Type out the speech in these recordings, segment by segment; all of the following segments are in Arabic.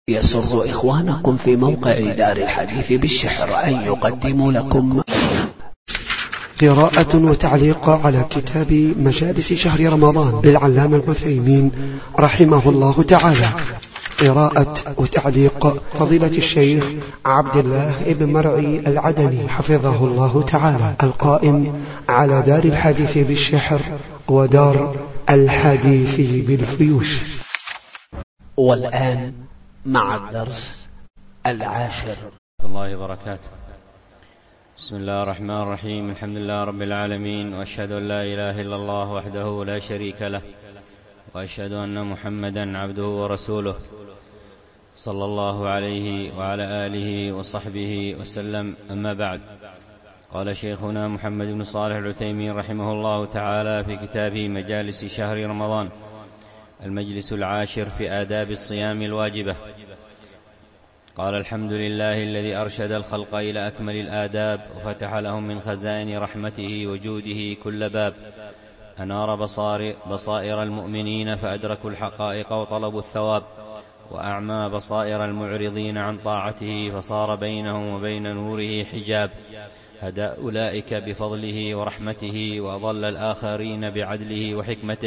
يسر إخوانكم في موقع دار الحديث بالشحر أن يقدموا لكم قراءة وتعليق على كتاب مجالس شهر رمضان للعلامة العثيمين رحمه الله تعالى. قراءة وتعليق فضيلة الشيخ عبد الله بن مرعي العدني حفظه الله تعالى، القائم على دار الحديث بالشحر ودار الحديث بالفيوش. والآن مع الدرس 10. الله وبركاته. بسم الله الرحمن الرحيم. الحمد لله رب العالمين، وأشهد أن لا إله إلا الله وحده لا شريك له، وأشهد أن محمدا عبده ورسوله، صلى الله عليه وعلى آله وصحبه وسلم. أما بعد، قال شيخنا محمد بن صالح العثيمين رحمه الله تعالى في كتابه مجالس شهر رمضان: المجلس 10 في آداب الصيام الواجبة. قال: الحمد لله الذي أرشد الخلق إلى أكمل الآداب، وفتح لهم من خزائن رحمته وجوده كل باب، أنار بصائر المؤمنين فأدركوا الحقائق وطلبوا الثواب، وأعمى بصائر المعرضين عن طاعته فصار بينهم وبين نوره حجاب، هدى أولئك بفضله ورحمته، وأضل الآخرين بعدله وحكمته.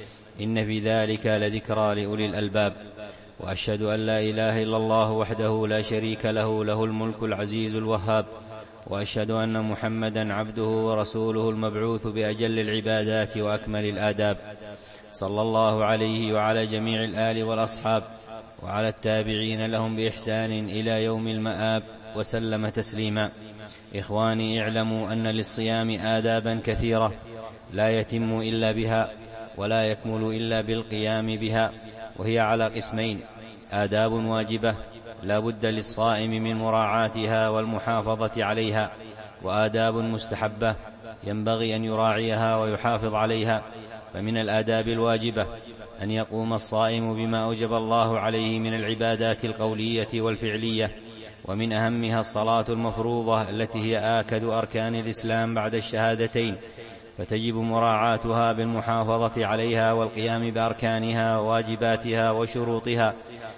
إن في ذلك لذكرى لأولي الألباب. وأشهد أن لا إله إلا الله وحده لا شريك له، له الملك العزيز الوهاب. وأشهد أن محمدا عبده ورسوله المبعوث بأجل العبادات وأكمل الآداب، صلى الله عليه وعلى جميع الآل والأصحاب، وعلى التابعين لهم بإحسان إلى يوم المآب، وسلم تسليما. إخواني، اعلموا أن للصيام آدابا كثيرة لا يتم إلا بها، ولا يكمل إلا بالقيام بها، وهي على قسمين: آداب واجبة لا بد للصائم من مراعاتها والمحافظة عليها، وآداب مستحبة ينبغي أن يراعيها ويحافظ عليها. فمن الآداب الواجبة أن يقوم الصائم بما أوجب الله عليه من العبادات القولية والفعلية، ومن أهمها الصلاة المفروضة التي هي آكد أركان الإسلام بعد الشهادتين، فتجب مراعاتها بالمحافظة عليها والقيام بأركانها وواجباتها وشروطها،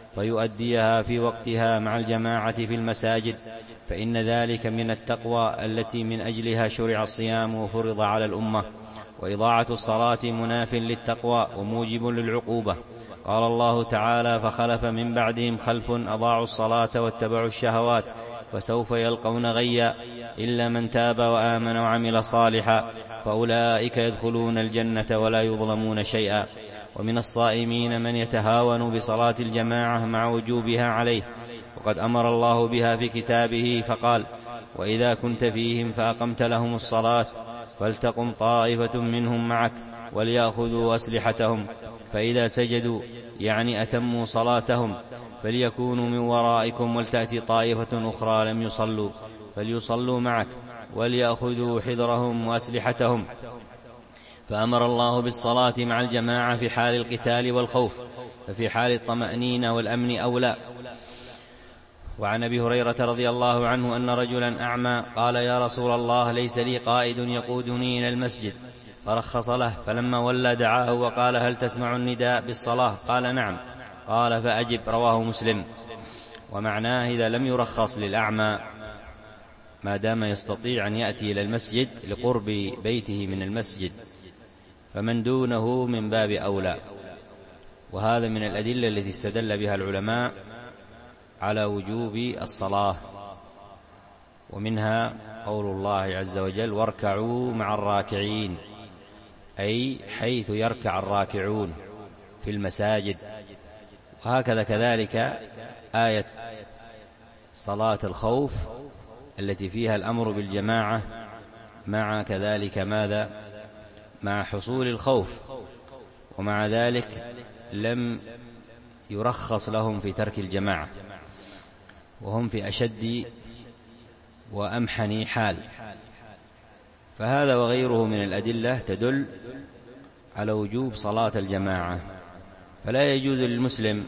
فيؤديها في وقتها مع الجماعة في المساجد، فإن ذلك من التقوى التي من أجلها شرع الصيام وفرض على الأمة. وإضاعة الصلاة مناف للتقوى وموجب للعقوبة. قال الله تعالى: فخلف من بعدهم خلف أضاعوا الصلاة واتبعوا الشهوات فسوف يلقون غيا إلا من تاب وآمن وعمل صالحا فأولئك يدخلون الجنة ولا يظلمون شيئا. ومن الصائمين من يتهاون بصلاة الجماعة مع وجوبها عليه، وقد أمر الله بها في كتابه فقال: وإذا كنت فيهم فأقمت لهم الصلاة فلتقم طائفة منهم معك وليأخذوا أسلحتهم، فإذا سجدوا يعني أتموا صلاتهم فليكونوا من ورائكم ولتأتي طائفة أخرى لم يصلوا فليصلوا معك وليأخذوا حذرهم وأسلحتهم. فأمر الله بالصلاة مع الجماعة في حال القتال والخوف، ففي حال الطمأنينة والأمن أولى. وعن أبي هريرة رضي الله عنه أن رجلا أعمى قال: يا رسول الله، ليس لي قائد يقودني إلى المسجد، فرخص له، فلما ولى دعاه وقال: هل تسمع النداء بالصلاة؟ قال: نعم. قال: فأجب. رواه مسلم. ومعناه إذا لم يرخص للأعمى ما دام يستطيع أن يأتي إلى المسجد لقرب بيته من المسجد، فمن دونه من باب أولى. وهذا من الأدلة التي استدل بها العلماء على وجوب الصلاة. ومنها قول الله عز وجل: واركعوا مع الراكعين، أي حيث يركع الراكعون في المساجد. وهكذا كذلك آية صلاة الخوف التي فيها الأمر بالجماعة مع كذلك ماذا؟ مع حصول الخوف، ومع ذلك لم يرخص لهم في ترك الجماعة، وهم في أشد وأمحن حال. فهذا وغيره من الأدلة تدل على وجوب صلاة الجماعة. فلا يجوز للمسلم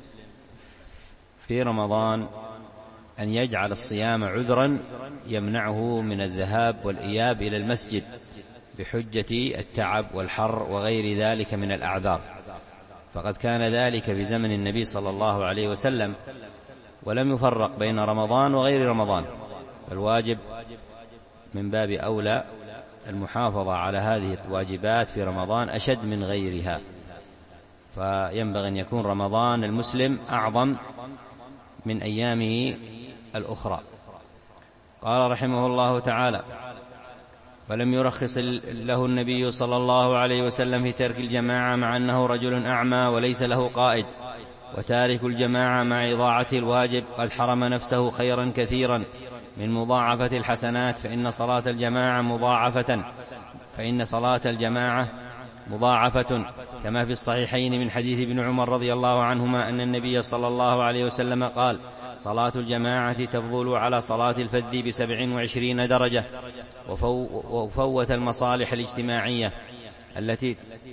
في رمضان أن يجعل الصيام عذرا يمنعه من الذهاب والإياب إلى المسجد بحجة التعب والحر وغير ذلك من الأعذار، فقد كان ذلك في زمن النبي صلى الله عليه وسلم، ولم يفرق بين رمضان وغير رمضان. الواجب من باب أولى المحافظة على هذه الواجبات في رمضان أشد من غيرها، فينبغي أن يكون رمضان المسلم أعظم من أيامه الأخرى. قال رحمه الله تعالى: ولم يرخص له النبي صلى الله عليه وسلم في ترك الجماعة مع أنه رجل أعمى وليس له قائد، وتارك الجماعة مع إضاعة الواجب قد حرم نفسه خيرا كثيرا من مضاعفة الحسنات، فإن صلاة الجماعة مضاعفة كما في الصحيحين من حديث ابن عمر رضي الله عنهما أن النبي صلى الله عليه وسلم قال: صلاة الجماعة تفضل على صلاة الفذ ب27 درجة، وفوت المصالح الاجتماعية التي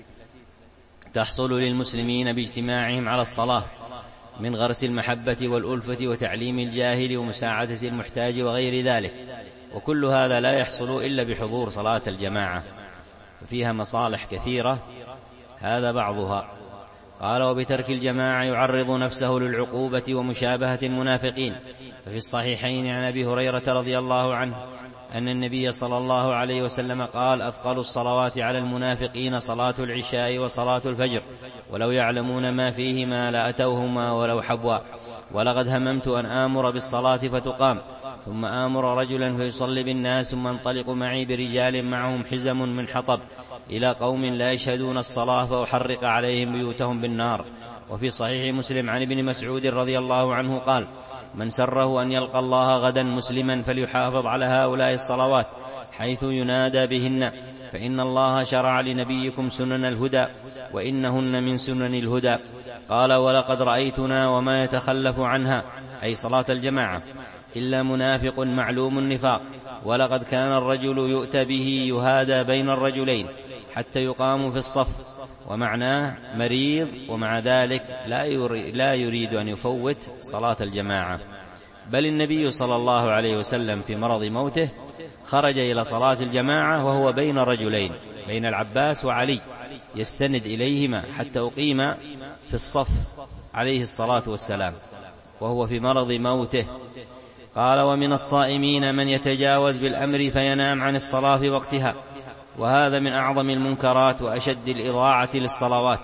تحصل للمسلمين باجتماعهم على الصلاة من غرس المحبة والألفة وتعليم الجاهل ومساعدة المحتاج وغير ذلك، وكل هذا لا يحصل إلا بحضور صلاة الجماعة، فيها مصالح كثيرة، هذا بعضها. قال: وبترك الجماعة يعرض نفسه للعقوبة ومشابهة المنافقين، ففي الصحيحين عن أبي هريرة رضي الله عنه أن النبي صلى الله عليه وسلم قال: أثقل الصلوات على المنافقين صلاة العشاء وصلاة الفجر، ولو يعلمون ما فيهما لأتوهما ولو حبوا، ولقد هممت أن آمر بالصلاة فتقام، ثم آمر رجلا فيصلي بالناس، ثم انطلق معي برجال معهم حزم من حطب إلى قوم لا يشهدون الصلاة فأحرق عليهم بيوتهم بالنار. وفي صحيح مسلم عن ابن مسعود رضي الله عنه قال: من سره أن يلقى الله غدا مسلما فليحافظ على هؤلاء الصلوات حيث ينادى بهن، فإن الله شرع لنبيكم سنن الهدى وإنهن من سنن الهدى. قال: ولقد رأيتنا وما يتخلف عنها، أي صلاة الجماعة، إلا منافق معلوم النفاق، ولقد كان الرجل يؤتى به يهادى بين الرجلين حتى يقام في الصف، ومعناه مريض، ومع ذلك لا يريد أن يفوت صلاة الجماعة. بل النبي صلى الله عليه وسلم في مرض موته خرج إلى صلاة الجماعة وهو بين رجلين، بين العباس وعلي، يستند إليهما حتى أقيم في الصف عليه الصلاة والسلام وهو في مرض موته. قال: ومن الصائمين من يتجاوز بالأمر فينام عن الصلاة في وقتها، وهذا من أعظم المنكرات وأشد الإضاعة للصلوات،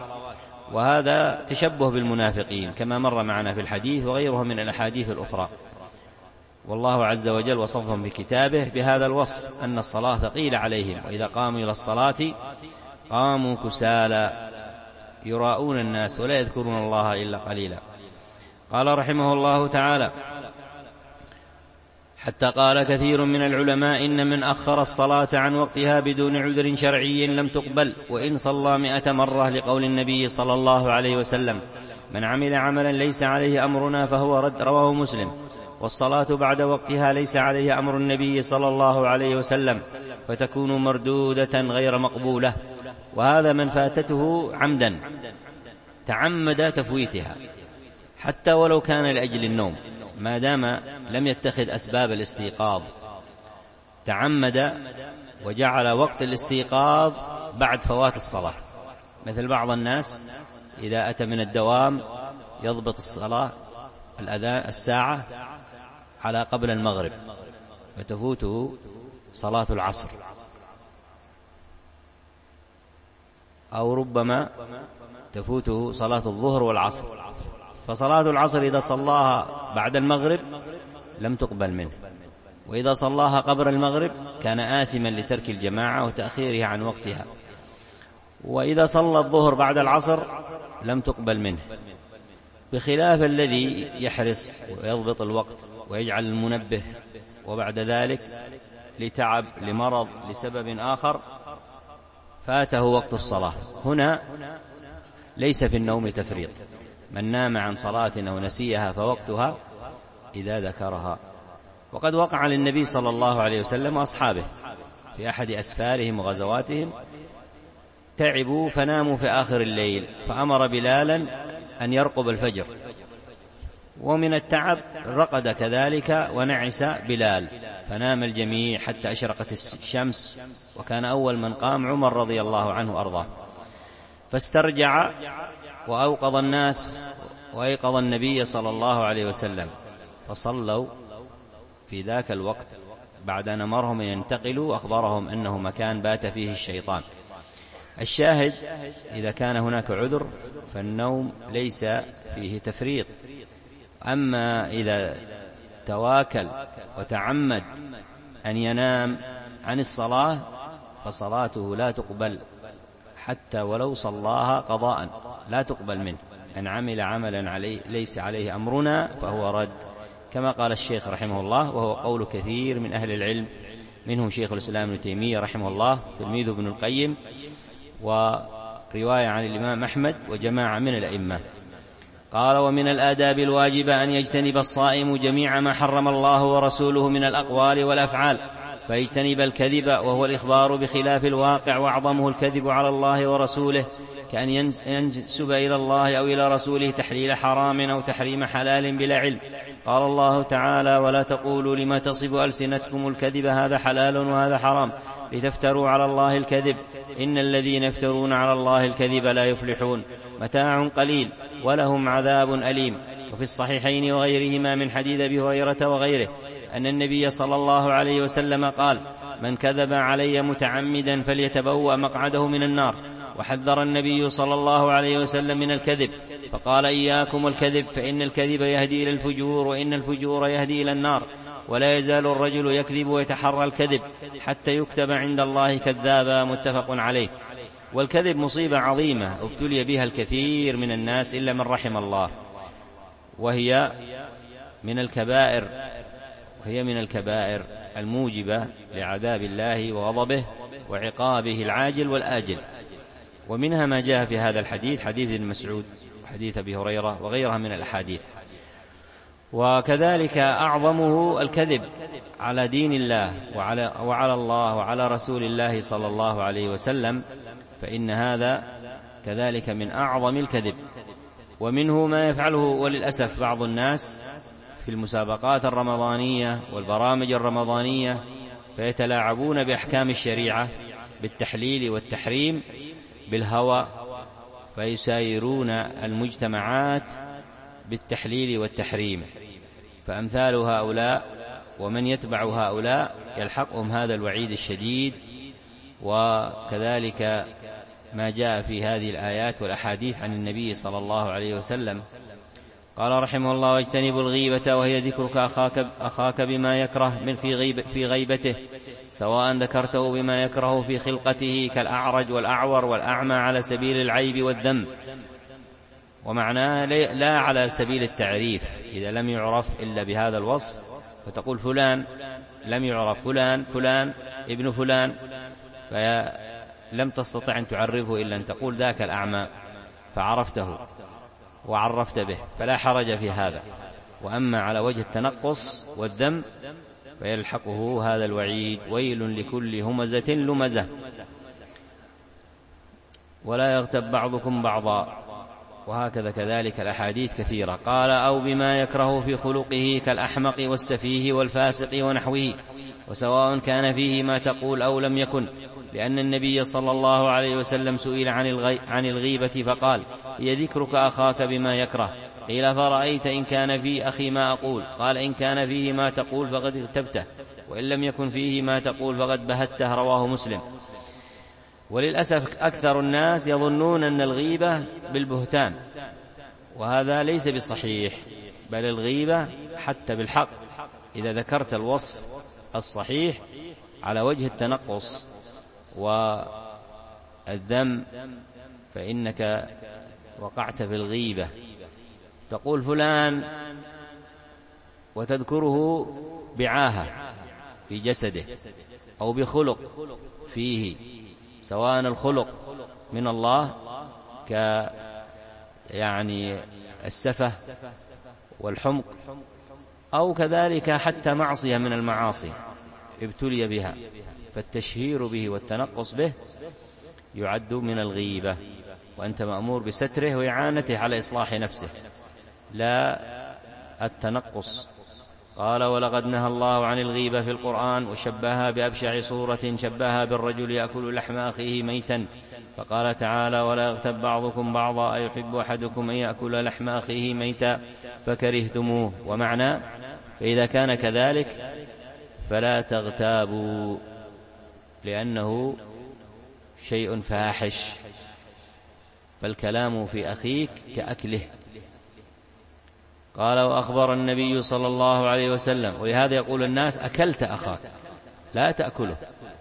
وهذا تشبه بالمنافقين كما مر معنا في الحديث وغيره من الأحاديث الأخرى. والله عز وجل وصفهم بكتابه بهذا الوصف، أن الصلاة ثقيلة عليهم، وإذا قاموا إلى الصلاة قاموا كسالى يراءون الناس ولا يذكرون الله إلا قليلا. قال رحمه الله تعالى: حتى قال كثير من العلماء إن من أخر الصلاة عن وقتها بدون عذر شرعي لم تقبل وإن صلى 100 مرة، لقول النبي صلى الله عليه وسلم: من عمل عملا ليس عليه أمرنا فهو رد، رواه مسلم. والصلاة بعد وقتها ليس عليه أمر النبي صلى الله عليه وسلم، فتكون مردودة غير مقبولة، وهذا من فاتته عمدا تعمد تفويتها حتى ولو كان لأجل النوم، ما دام لم يتخذ أسباب الاستيقاظ، تعمد وجعل وقت الاستيقاظ بعد فوات الصلاة، مثل بعض الناس إذا أتى من الدوام يضبط الصلاة الأذان الساعة على قبل المغرب، فتفوته صلاة العصر، أو ربما تفوته صلاة الظهر والعصر، فصلاة العصر إذا صلاها بعد المغرب لم تقبل منه، وإذا صلاها قبل المغرب كان آثما لترك الجماعة وتأخيرها عن وقتها، وإذا صلى الظهر بعد العصر لم تقبل منه، بخلاف الذي يحرص ويضبط الوقت ويجعل المنبه، وبعد ذلك لتعب، لمرض، لسبب آخر فاته وقت الصلاة. هنا ليس في النوم تفريط، من نام عن صلاة أو نسيها فوقتها إذا ذكرها. وقد وقع للنبي صلى الله عليه وسلم وأصحابه في أحد أسفارهم وغزواتهم تعبوا فناموا في آخر الليل، فأمر بلالا أن يرقب الفجر، ومن التعب رقد كذلك ونعس بلال، فنام الجميع حتى أشرقت الشمس، وكان أول من قام عمر رضي الله عنه أرضاه، فاسترجع وأيقظ النبي صلى الله عليه وسلم، فصلوا في ذاك الوقت بعد أن أمرهم أن ينتقلوا وأخبرهم أنه مكان بات فيه الشيطان. الشاهد إذا كان هناك عذر فالنوم ليس فيه تفريط. أما إذا تواكل وتعمد أن ينام عن الصلاة فصلاته لا تقبل، حتى ولو صلاها قضاء لا تقبل منه. أن عمل عملا ليس عليه أمرنا فهو رد، كما قال الشيخ رحمه الله، وهو قول كثير من أهل العلم، منهم شيخ الإسلام ابن تيمية رحمه الله، تلميذ ابن القيم، ورواية عن الإمام أحمد وجماعة من الأئمة. قال: ومن الآداب الواجبة أن يجتنب الصائم جميع ما حرم الله ورسوله من الأقوال والأفعال، فيجتنب الكذب وهو الإخبار بخلاف الواقع، وأعظمه الكذب على الله ورسوله، كأن ينسب إلى الله أو إلى رسوله تحليل حرام أو تحريم حلال بلا علم. قال الله تعالى: ولا تقولوا لما تصف ألسنتكم الكذب هذا حلال وهذا حرام لتفتروا على الله الكذب، إن الذين يفترون على الله الكذب لا يفلحون، متاع قليل ولهم عذاب أليم. وفي الصحيحين وغيرهما من حديث أبي هريرة وغيره أن النبي صلى الله عليه وسلم قال: من كذب علي متعمدا فليتبوأ مقعده من النار. وحذر النبي صلى الله عليه وسلم من الكذب فقال: إياكم الكذب، فإن الكذب يهدي إلى الفجور، وإن الفجور يهدي إلى النار، ولا يزال الرجل يكذب ويتحرى الكذب حتى يكتب عند الله كذابا. متفق عليه. والكذب مصيبة عظيمة ابتلي بها الكثير من الناس إلا من رحم الله، وهي من الكبائر الموجبة لعذاب الله وغضبه وعقابه العاجل والآجل. ومنها ما جاء في هذا الحديث، حديث ابن مسعود وحديث أبي هريرة وغيرها من الأحاديث. وكذلك أعظمه الكذب على دين الله وعلى الله وعلى رسول الله صلى الله عليه وسلم، فإن هذا كذلك من أعظم الكذب. ومنه ما يفعله وللأسف بعض الناس في المسابقات الرمضانية والبرامج الرمضانية، فيتلاعبون بأحكام الشريعة بالتحليل والتحريم بالهوى، فيسايرون المجتمعات بالتحليل والتحريم. فأمثال هؤلاء ومن يتبع هؤلاء يلحقهم هذا الوعيد الشديد. وكذلك ما جاء في هذه الآيات والأحاديث عن النبي صلى الله عليه وسلم. قال رحمه الله: واجتنبوا الغيبة، وهي ذكرك أخاك بما يكره من في غيبته، سواء ذكرته بما يكره في خلقته كالأعرج والأعور والأعمى على سبيل العيب والذم، ومعناه لا على سبيل التعريف. إذا لم يعرف إلا بهذا الوصف فتقول فلان لم يعرف، فلان ابن فلان، فلم تستطع أن تعرفه إلا أن تقول ذاك الأعمى فعرفته وعرفت به، فلا حرج في هذا. وأما على وجه التنقص والذم فيلحقه هذا الوعيد: ويل لكل همزة لمزة، ولا يغتب بعضكم بعضا. وهكذا كذلك الأحاديث كثيرة. قال: أو بما يكره في خلقه كالأحمق والسفيه والفاسق ونحوه، وسواء كان فيه ما تقول أو لم يكن، لأن النبي صلى الله عليه وسلم سئل عن الغيبة فقال: هي ذكرك أخاك بما يكره. قيل: فرأيت إن كان في أخي ما أقول؟ قال: إن كان فيه ما تقول فقد اغتبته، وإن لم يكن فيه ما تقول فقد بهته. رواه مسلم. وللأسف أكثر الناس يظنون أن الغيبة بالبهتان، وهذا ليس بصحيح، بل الغيبة حتى بالحق. إذا ذكرت الوصف الصحيح على وجه التنقص والذم فإنك وقعت في الغيبة. تقول فلان وتذكره بعاهة في جسده أو بخلق فيه، سواء الخلق من الله يعني السفه والحمق، أو كذلك حتى معصية من المعاصي ابتلي بها، فالتشهير به والتنقص به يعد من الغيبة، وأنت مأمور بستره وإعانته على إصلاح نفسه، لا التنقص قال: ولقد نهى الله عن الغيبة في القرآن، وشبهها بأبشع صورة، شبهها بالرجل يأكل لحم أخيه ميتا، فقال تعالى: ولا يغتب بعضكم بعضا أيحب أحدكم أن يأكل لحم أخيه ميتا فكرهتموه. ومعنى: فإذا كان كذلك فلا تغتابوا، لأنه شيء فاحش، فالكلام في أخيك كأكله. قال: وأخبر النبي صلى الله عليه وسلم، ولهذا يقول الناس: أكلت أخاك، لا تأكله،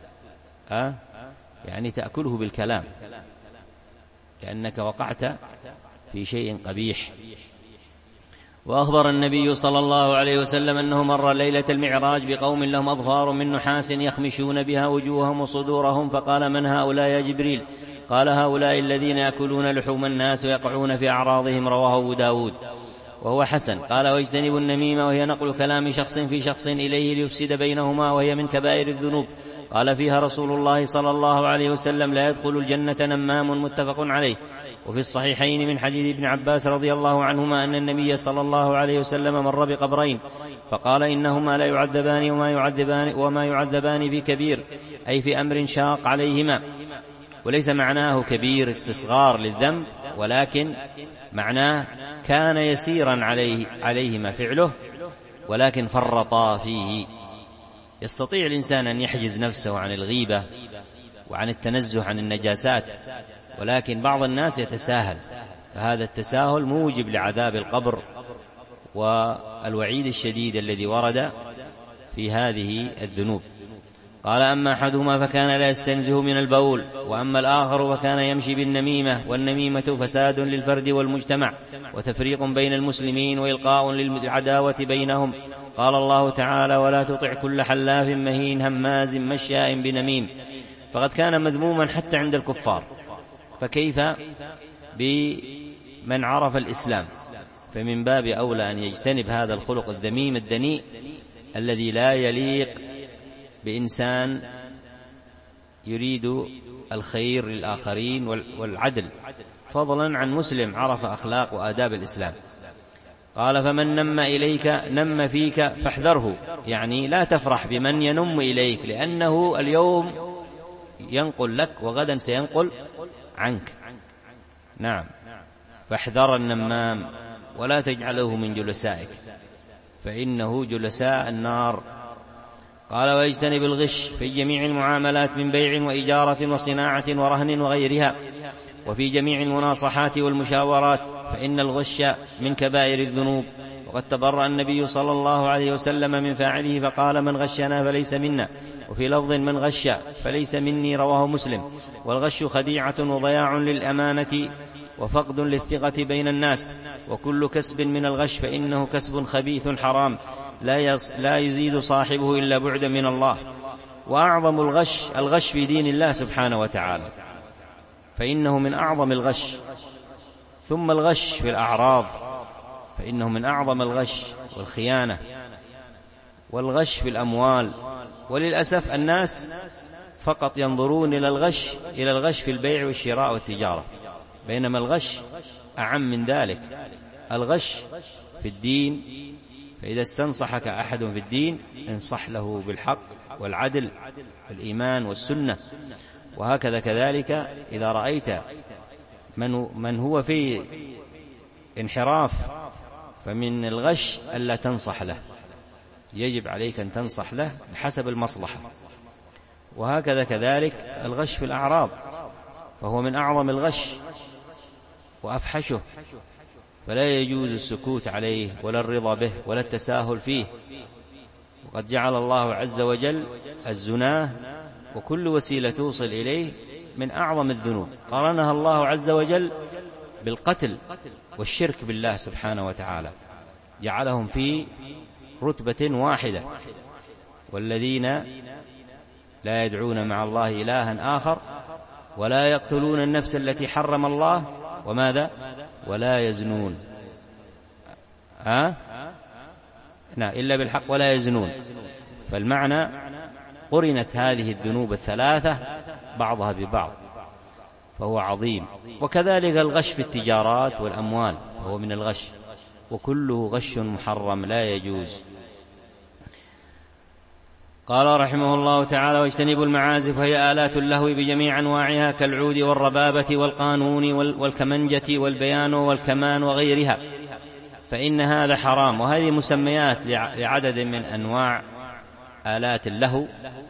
يعني تأكله بالكلام، لأنك وقعت في شيء قبيح. وأخبر النبي صلى الله عليه وسلم أنه مر ليلة المعراج بقوم لهم أظفار من نحاس يخمشون بها وجوههم وصدورهم، فقال: من هؤلاء يا جبريل؟ قال: هؤلاء الذين يأكلون لحوم الناس ويقعون في أعراضهم، رواه أبو داود وهو حسن. قال: واجتنبوا النميمة، وهي نقل كلام شخص في شخص إليه ليفسد بينهما، وهي من كبائر الذنوب. قال فيها رسول الله صلى الله عليه وسلم: لا يدخل الجنة نمام، متفق عليه. وفي الصحيحين من حديث ابن عباس رضي الله عنهما أن النبي صلى الله عليه وسلم مر بقبرين فقال: إنهما لا يعذبان وما يعذبان في كبير، أي في أمر شاق عليهما. وليس معناه كبير استصغار للذنب، ولكن معناه كان يسيرا عليهما فعله، ولكن فرطا فيه. يستطيع الإنسان أن يحجز نفسه عن الغيبة وعن التنزه عن النجاسات، ولكن بعض الناس يتساهل، فهذا التساهل موجب لعذاب القبر والوعيد الشديد الذي ورد في هذه الذنوب. قال: أما أحدهما فكان لا يستنزه من البول، وأما الآخر فكان يمشي بالنميمة، والنميمة فساد للفرد والمجتمع، وتفريق بين المسلمين، وإلقاء للعداوة بينهم. قال الله تعالى: ولا تطع كل حلاف مهين هماز مشاء بنميم. فقد كان مذموما حتى عند الكفار، فكيف بمن عرف الإسلام؟ فمن باب أولى أن يجتنب هذا الخلق الذميم الدنيء الذي لا يليق بإنسان يريد الخير للآخرين والعدل، فضلا عن مسلم عرف أخلاق وآداب الإسلام. قال: فمن نم إليك نم فيك فاحذره، يعني لا تفرح بمن ينم إليك، لأنه اليوم ينقل لك وغدا سينقل عنك. نعم، فاحذر النمام ولا تجعله من جلسائك، فإنه جلساء النار. قال: ويجتنب الغش في جميع المعاملات من بيع وإجارة وصناعة ورهن وغيرها، وفي جميع المناصحات والمشاورات، فإن الغش من كبائر الذنوب. وقد تبرأ النبي صلى الله عليه وسلم من فاعله فقال: من غشنا فليس منا، وفي لفظ: من غش فليس مني، رواه مسلم. والغش خديعة وضياع للأمانة وفقد للثقة بين الناس، وكل كسب من الغش فإنه كسب خبيث حرام لا يزيد صاحبه إلا بعدا من الله. وأعظم الغش في دين الله سبحانه وتعالى، فإنه من أعظم الغش. ثم الغش في الأعراض، فإنه من أعظم الغش، والخيانة، والغش في الأموال. وللأسف الناس فقط ينظرون إلى الغش في البيع والشراء والتجارة، بينما الغش أعم من ذلك. الغش في الدين، فإذا استنصحك أحد في الدين انصح له بالحق والعدل والإيمان والسنة. وهكذا كذلك إذا رأيت من هو في انحراف، فمن الغش ألا تنصح له، يجب عليك أن تنصح له بحسب المصلحة. وهكذا كذلك الغش في الأعراض، فهو من أعظم الغش وأفحشه، فلا يجوز السكوت عليه ولا الرضا به ولا التساهل فيه. وقد جعل الله عز وجل الزنا وكل وسيلة توصل إليه من أعظم الذنوب، قارنها الله عز وجل بالقتل والشرك بالله سبحانه وتعالى، جعلهم في رتبة واحدة. والذين لا يدعون مع الله إلها آخر ولا يقتلون النفس التي حرم الله، وماذا؟ ولا يزنون إلا بالحق ولا يزنون. فالمعنى قرنت هذه الذنوب الثلاثة بعضها ببعض، فهو عظيم. وكذلك الغش في التجارات والأموال، فهو من الغش، وكله غش محرم لا يجوز. قال رحمه الله تعالى: واجتنبوا المعازف، وهي آلات اللهو بجميع أنواعها كالعود والربابة والقانون والكمنجة والبيانو والكمان وغيرها، فإن هذا حرام. وهذه مسميات لعدد من أنواع آلات اللهو،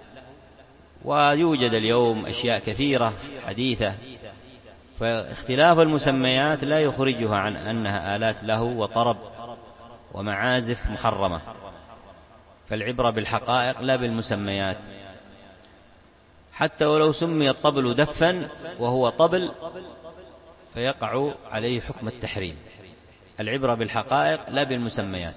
ويوجد اليوم أشياء كثيرة حديثة، فاختلاف المسميات لا يخرجها عن أنها آلات لهو وطرب ومعازف محرمة. فالعبرة بالحقائق لا بالمسميات. حتى ولو سمي الطبل دفا وهو طبل فيقع عليه حكم التحريم. العبرة بالحقائق لا بالمسميات.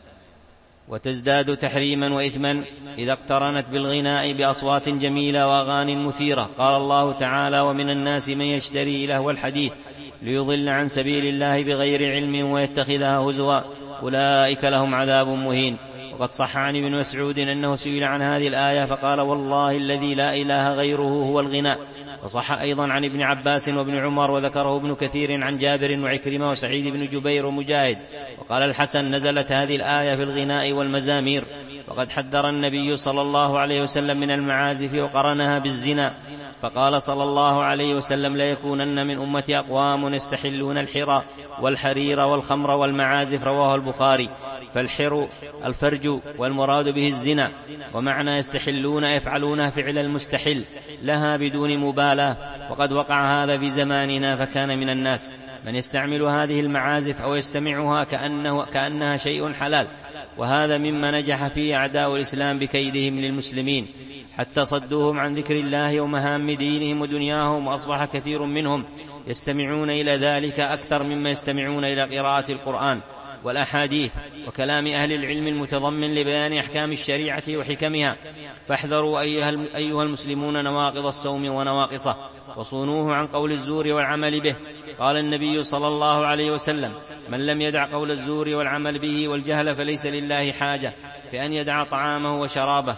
وتزداد تحريما وإثما إذا اقترنت بالغناء بأصوات جميلة وأغاني مثيرة. قال الله تعالى: ومن الناس من يشتري لهو الحديث ليضل عن سبيل الله بغير علم ويتخذها هزوا أولئك لهم عذاب مهين. وقد صح عن ابن مسعود أنه سئل عن هذه الآية فقال: والله الذي لا إله غيره هو الغناء. وصح أيضا عن ابن عباس وابن عمر، وذكره ابن كثير عن جابر وعكرمة وسعيد بن جبير ومجاهد. وقال الحسن: نزلت هذه الآية في الغناء والمزامير، وقد حذر النبي صلى الله عليه وسلم من المعازف وقرنها بالزنا، فقال صلى الله عليه وسلم: لا يكونن من أمتي أقوام يستحلون الحرى والحرير والخمر والمعازف. رواه البخاري. فالحر الفرج، والمراد به الزنا، ومعنى يستحلون يفعلونها فعل المستحل لها بدون مبالاة. وقد وقع هذا في زماننا، فكان من الناس من يستعمل هذه المعازف أو يستمعها كأنها شيء حلال، وهذا مما نجح فيه أعداء الإسلام بكيدهم للمسلمين حتى صدوهم عن ذكر الله ومهام دينهم ودنياهم. وأصبح كثير منهم يستمعون إلى ذلك أكثر مما يستمعون إلى قراءة القرآن والأحاديث وكلام أهل العلم المتضمن لبيان أحكام الشريعة وحكمها. فاحذروا أيها المسلمون نواقض الصوم ونواقصه، وصونوه عن قول الزور والعمل به. قال النبي صلى الله عليه وسلم: من لم يدع قول الزور والعمل به والجهل فليس لله حاجة بأن يدع طعامه وشرابه.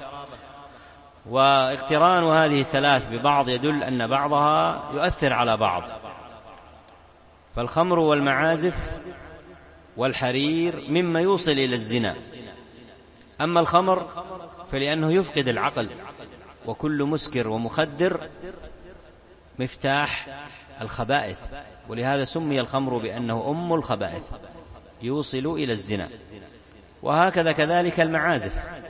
واقتران هذه الثلاث ببعض يدل أن بعضها يؤثر على بعض. فالخمر والمعازف والحرير مما يوصل إلى الزنا. أما الخمر فلأنه يفقد العقل، وكل مسكر ومخدر مفتاح الخبائث، ولهذا سمي الخمر بأنه أم الخبائث، يوصل إلى الزنا. وهكذا كذلك المعازف،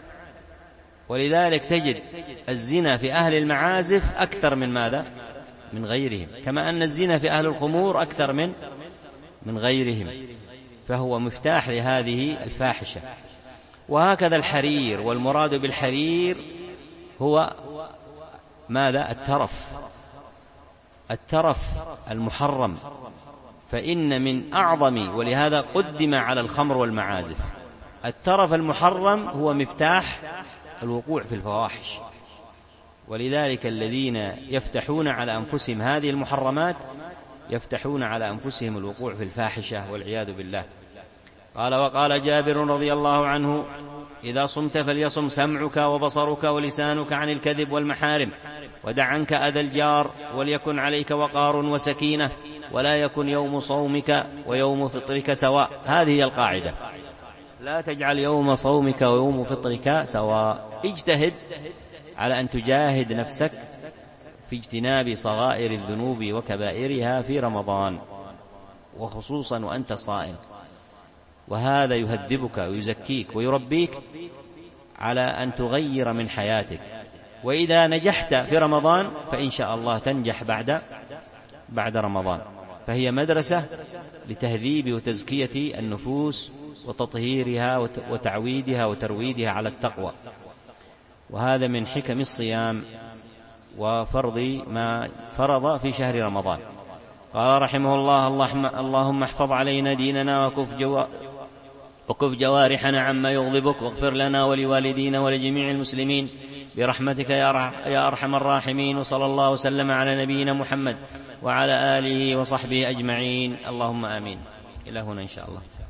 ولذلك تجد الزنا في أهل المعازف أكثر من ماذا؟ من غيرهم، كما أن الزنا في أهل الخمور أكثر من غيرهم، فهو مفتاح لهذه الفاحشة. وهكذا الحرير، والمراد بالحرير هو ماذا؟ الترف المحرم، فإن من أعظم، ولهذا قدم على الخمر والمعازف. الترف المحرم هو مفتاح الوقوع في الفواحش، ولذلك الذين يفتحون على أنفسهم هذه المحرمات يفتحون على أنفسهم الوقوع في الفاحشة والعياذ بالله. قال: وقال جابر رضي الله عنه: إذا صمت فليصم سمعك وبصرك ولسانك عن الكذب والمحارم، ودع عنك أذى الجار، وليكن عليك وقار وسكينة، ولا يكن يوم صومك ويوم فطرك سواء. هذه القاعدة، لا تجعل يوم صومك ويوم فطرك سواء. اجتهد على أن تجاهد نفسك في اجتناب صغائر الذنوب وكبائرها في رمضان، وخصوصا وأنت صائم، وهذا يهذبك ويزكيك ويربيك على أن تغير من حياتك. وإذا نجحت في رمضان فإن شاء الله تنجح بعد رمضان. فهي مدرسة لتهذيب وتزكية النفوس وتطهيرها وتعويدها وترويدها على التقوى. وهذا من حكم الصيام وفرض ما فرض في شهر رمضان. قال رحمه الله: اللهم احفظ علينا ديننا وكف جوارحنا عما يغضبك، واغفر لنا ولوالدينا ولجميع المسلمين برحمتك يا أرحم الراحمين. وصلى الله وسلم على نبينا محمد وعلى آله وصحبه أجمعين. اللهم آمين. إلى هنا إن شاء الله.